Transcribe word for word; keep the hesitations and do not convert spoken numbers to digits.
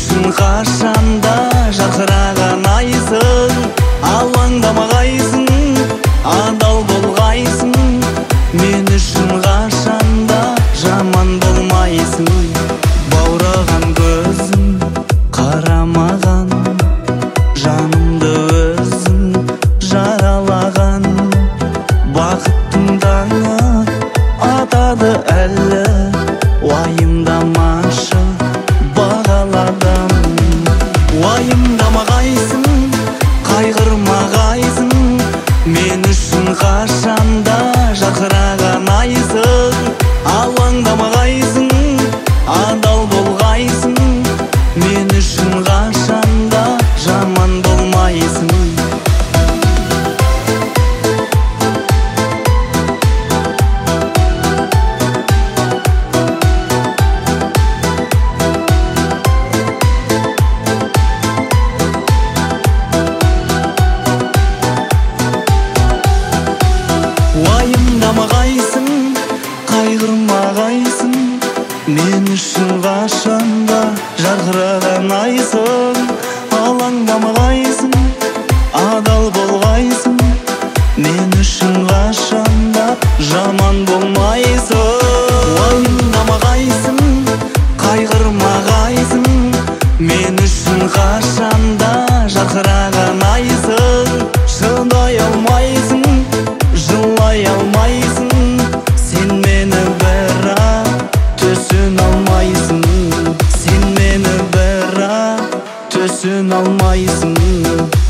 үшін қашанда жарқыраған айсың. Алаңдамағайсың, адал болғайсың. Мен үшін қашанда жаман болмайсың. Баураған көзің қарамаған, жанымды өзің жаралаған. Бақыттың таңы атады әлі, уайымдамашы бағаладым. Уайымдамағайсың, қайғырмағайсың. Мен үшін қашанда жарқыраған айсың. Алаңдамағайсың, адал болғайсың. Мен үшін қашанда жаман болмайсың. Уайымдамағайсың, қайғырмағайсың. Мен үшін қашанда жарқыраған айсың. Алаңдамағайсың, адал болғайсың. Мен үшін қашанда жаман болмайсың. Уайымдамағайсың, қайғырмағайсың. Мен үшін қашанда жарқыраған айсың. Шыдай алмайсың, жылай алмайсың. Сен мені бірақ түсін алмайсың. Сен мені бірақ түсін алмайсың.